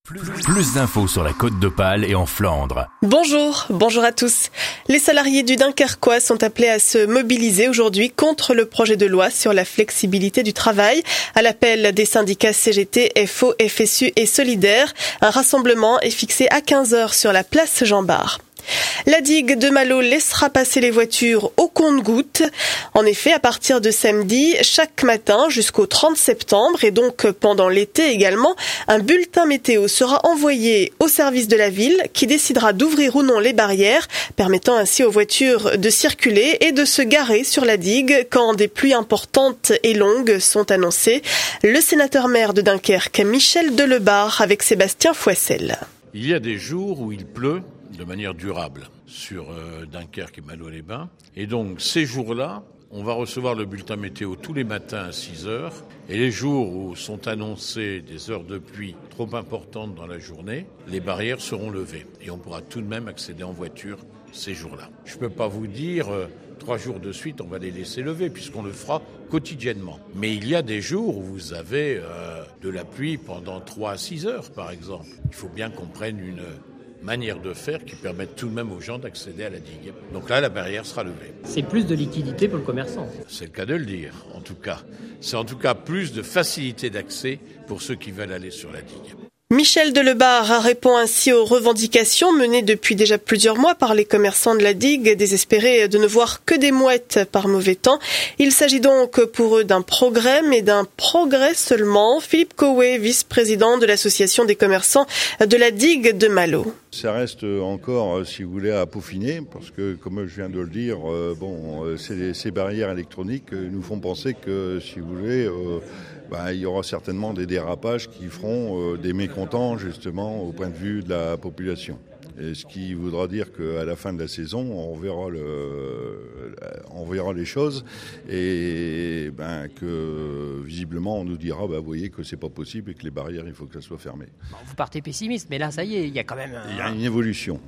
Plus d'infos sur la Côte d'Opale et en Flandre. Bonjour à tous. Les salariés du Dunkerquois sont appelés à se mobiliser aujourd'hui contre le projet de loi sur la flexibilité du travail. À l'appel des syndicats CGT, FO, FSU et Solidaires, un rassemblement est fixé à 15h sur la place Jean-Bart. La digue de Malo laissera passer les voitures au compte-gouttes. En effet, à partir de samedi, chaque matin jusqu'au 30 septembre et donc pendant l'été également, un bulletin météo sera envoyé au service de la ville qui décidera d'ouvrir ou non les barrières, permettant ainsi aux voitures de circuler et de se garer sur la digue quand des pluies importantes et longues sont annoncées. Le sénateur-maire de Dunkerque, Michel Delebart, avec Sébastien Fouessel. Il y a des jours où il pleut de manière durable sur Dunkerque et Malo-les-Bains. Et donc, ces jours-là, on va recevoir le bulletin météo tous les matins à 6h. Et les jours où sont annoncées des heures de pluie trop importantes dans la journée, les barrières seront levées. Et on pourra tout de même accéder en voiture ces jours-là. Je ne peux pas vous dire 3 jours de suite, on va les laisser lever, puisqu'on le fera quotidiennement. Mais il y a des jours où vous avez de la pluie pendant 3 à 6 heures, par exemple. Il faut bien qu'on prenne une manière de faire qui permette tout de même aux gens d'accéder à la digue. Donc là, la barrière sera levée. C'est plus de liquidité pour le commerçant. C'est le cas de le dire, en tout cas. C'est en tout cas plus de facilité d'accès pour ceux qui veulent aller sur la digue. Michel Delebart répond ainsi aux revendications menées depuis déjà plusieurs mois par les commerçants de la digue, désespérés de ne voir que des mouettes par mauvais temps. Il s'agit donc pour eux d'un progrès, mais d'un progrès seulement. Philippe Cowé, vice-président de l'association des commerçants de la digue de Malo. Ça reste encore, si vous voulez, à peaufiner, parce que, comme je viens de le dire, ces barrières électroniques nous font penser que, si vous voulez, il y aura certainement des dérapages qui feront des mécontents, justement, au point de vue de la population. Et ce qui voudra dire qu'à la fin de la saison, on verra les choses et que visiblement on nous dira, vous voyez que c'est pas possible et que les barrières, il faut que ça soit fermé. Bon, vous partez pessimiste, mais là, ça y est, il y a quand même... Il y a une évolution.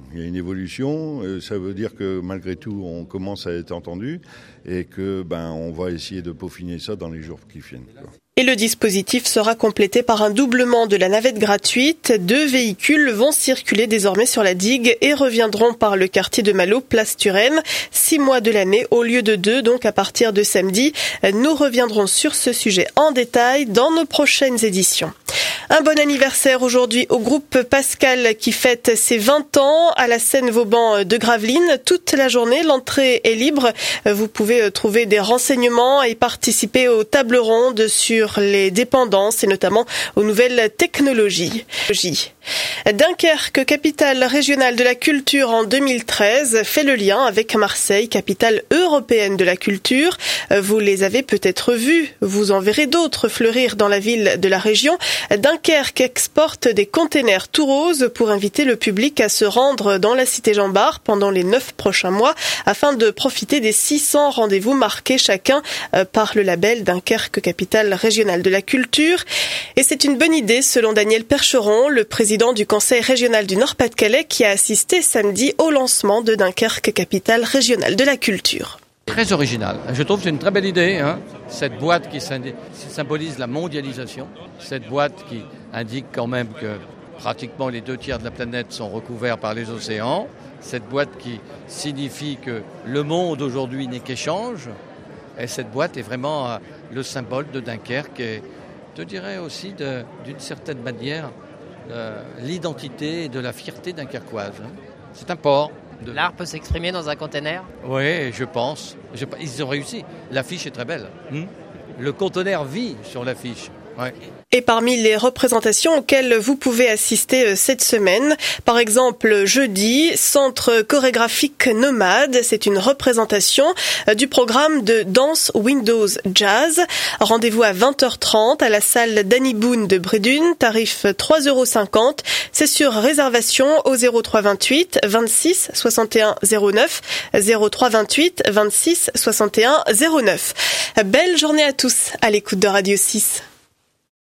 Ça veut dire que malgré tout, on commence à être entendu et que on va essayer de peaufiner ça dans les jours qui viennent. Et le dispositif sera complété par un doublement de la navette gratuite. 2 véhicules vont circuler désormais sur la digue et reviendront par le quartier de Malo, place Turenne, 6 mois de l'année au lieu de 2, donc à partir de samedi. Nous reviendrons sur ce sujet en détail dans nos prochaines éditions. Un bon anniversaire aujourd'hui au groupe Pascal qui fête ses 20 ans à la Seine-Vauban de Gravelines. Toute la journée, l'entrée est libre. Vous pouvez trouver des renseignements et participer aux tables rondes sur les dépendances et notamment aux nouvelles technologies. Dunkerque, capitale régionale de la culture en 2013, fait le lien avec Marseille, capitale européenne de la culture. Vous les avez peut-être vus, vous en verrez d'autres fleurir dans la ville de la région. Dunkerque exporte des containers tout roses pour inviter le public à se rendre dans la cité Jean-Bart pendant les 9 prochains mois afin de profiter des 600 rendez-vous marqués chacun par le label Dunkerque, capitale régionale de la culture. Et c'est une bonne idée selon Daniel Percheron, le président du Conseil régional du Nord-Pas-de-Calais qui a assisté samedi au lancement de Dunkerque, capitale régionale de la culture. Très original. Je trouve que c'est une très belle idée. Cette boîte qui symbolise la mondialisation, cette boîte qui indique quand même que pratiquement les 2/3 de la planète sont recouverts par les océans, cette boîte qui signifie que le monde aujourd'hui n'est qu'échange, et cette boîte est vraiment le symbole de Dunkerque et je dirais aussi d'une certaine manière l'identité et de la fierté dunkerquoise. C'est un port. L'art peut s'exprimer dans un conteneur ? Oui, je pense. Ils ont réussi. L'affiche est très belle. Le conteneur vit sur l'affiche. Ouais. Et parmi les représentations auxquelles vous pouvez assister cette semaine, par exemple jeudi, Centre chorégraphique nomade, c'est une représentation du programme de danse Windows Jazz. Rendez-vous à 20h30 à la salle Danny Boone de Brédune, tarif 3,50 €. C'est sur réservation au 03 28 26 61 09, 03 28 26 61 09. Belle journée à tous à l'écoute de Radio 6.